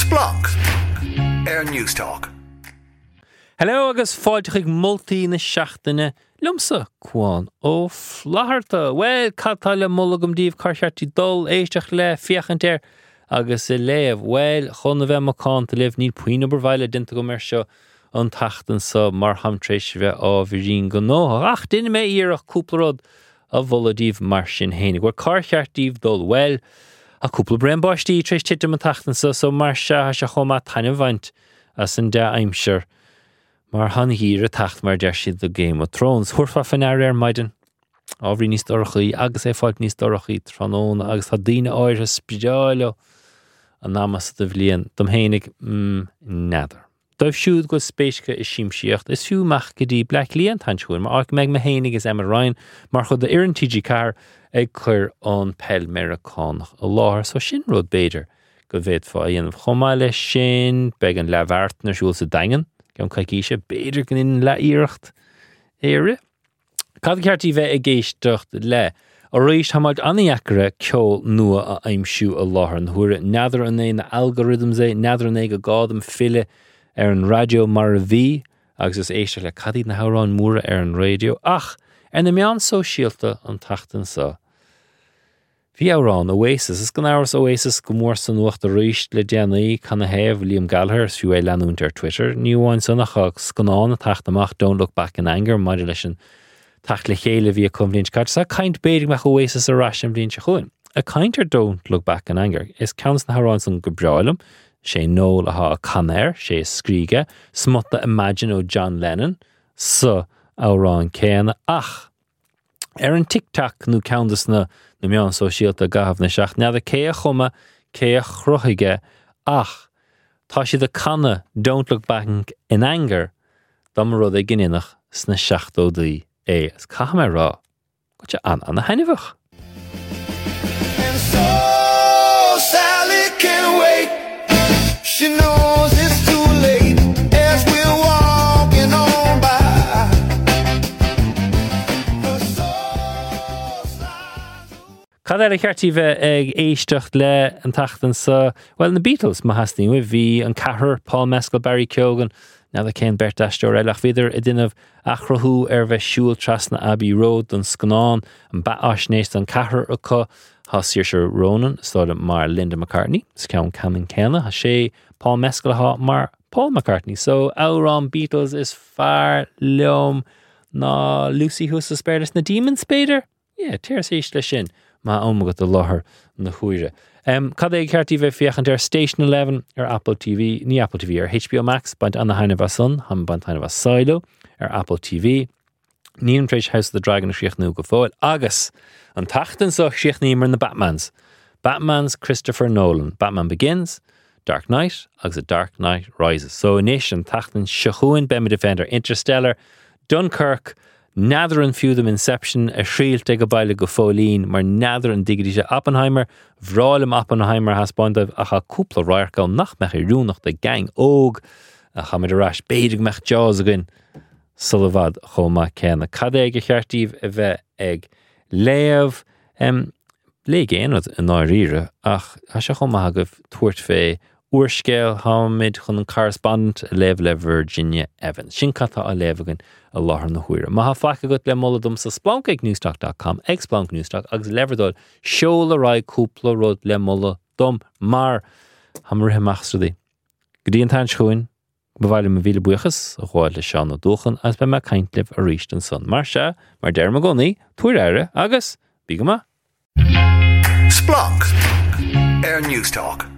Splunk Newstalk. Hello agus fáilteach multaí na seachtaine lumsa cuán ó flaharta. Well, catáil le mullagam díobh carseartí dul éisteach le fiachantéir agus I léamh. Well, chun a bheith macán ta libh ní puoine barmhaile dinta go mar seo an tachtan sa mar hamtrééis bheith á bhírín go nóth. Ach, duine mé íarach cúpla rud a bholadíobh mar sin hénig. War carseartíobh dul. Well, a cúpla brein báistí tréis titim an tachtan sa so mar se chomá taine bhaint as an de aimseir. Mar han hir a tacht mar der siad the Game of Thrones. Hurfa fan maidin. Ábhrí níos dorchaí agus fáilt níos dorchaí trónón agus tá daoine áire spideáile an námas do bhliain. Dom hénig nádar. Dóibh siúd go spéisce is siamsíocht is fiúmach go dtí blaic líon tansúil mar ach meag me hénig is Emma Ryan mar chud de iarn TG car ag chuir an pell Americánach a láthir so sin rud béidir go bhéad fá dhéanamh chomáile sin beag an leabhart narsúil sa daingan gan caiiciise béidir gan in le íirecht éire. Cad ceartí bheith ag géisteacht le a rééis hamáid anaíachre ceol nua a aimsiú a láthir an thuaire neadar an é na algorithms é neadar an é go gádam fille an radio mar a bhí agus is éiste le cadí na hárán móra an radio ach na meán sóisialta an tachtan sa. Bhí árán Oasis is gan áras Oasis go mór san nuacht a ríist le déanaí can na héamh Liam Gallagher fiú é leanúnt ar Twitter. Níomháin sanachach scanán a tachtamach Don't Look Back in Anger maidir leis an tacht le chéile bhí a cumblín cart sa caint béidir meach Oasis a rais an blin se chuin. A cainter Don't Look Back in Anger is counts na hárán san go breáilm sé nóil a ha a canéir sé scríge smutta Imagine ó John Lennon sa árán céanna ach an tic-tac nó countas na meán sóisialta gahabh na seach nead a cé a chuma cé a chruthige ach tá siad a canna Don't Look Back in Anger dom rud é gininnach sna seachtódaí é as cahamé rá go te an na hainimhach. And so Sally can't wait. She knows it's too late as we're walking on by. Her soul slides. Cad a cheartí bheith ag éisteacht le an tachtan sa well na Beatles má hasní bhí an cathair Paul Mescal Barry Keoghan na a cén Bert Astor eilech viidir I duineh achrathú bheith siúil tras na Abbey Road don scanán an bat asnéist an cathair acu ha Saoirse Ronan stáda mar Linda McCartney sceann Cameron Kenna ha sé Paul Mescal ha mar Paul McCartney so árán Beatles is far leom ná Lucy Who's Suspected na Demon Spader tíir éist le sin má ómagad a láthair na chuire. Cad é ceartí bheith fiachan ar Station 11 ar Apple TV, ní Apple TV ar HBO Max, baint anna haineh sun, ham baint haineh Silo ar Apple TV. Níon tréis House of the Dragon a siochnú go fáil. Agus, an tachtan sa siochnímar na Batmans. Batman's Christopher Nolan. Batman Begins, Dark Knight, agus a Dark Knight Rises. So inis an tachtan siachúin be me defender Interstellar, Dunkirk, neadar an fiú dem Inception a shrialte go baile go fólín mar neadar an digidíse Oppenheimer bhrálam Oppenheimer has bandaibh a cha cúpla ráircáil nach mech I rúnach de gang óg a cha mid a rais beidig mech jaws agin sulavad choma céna. Cad é go cheartíh a bheith ag léamh lé géanad in áiríre ach a se choma agah tuairt fé uorscéil hamid chun an correspondent a léamh le Virginia Evans. Sin catá a léamhagan a láthair na huaire. Má ha faic go le moladum sa splunknewstalk.com ag Splunk Newstalk agus leverdol seola rá cúpla rud le moladum mar ham rithe machstradaí. Go dtí an tain chuin bhhaile me bhíle buchas a gháil le seán na dúchan as be me caint libh a ríist an son. Mar se, mar deir me gonaí, tuair éire agus bí go ma. Splunk Newstalk.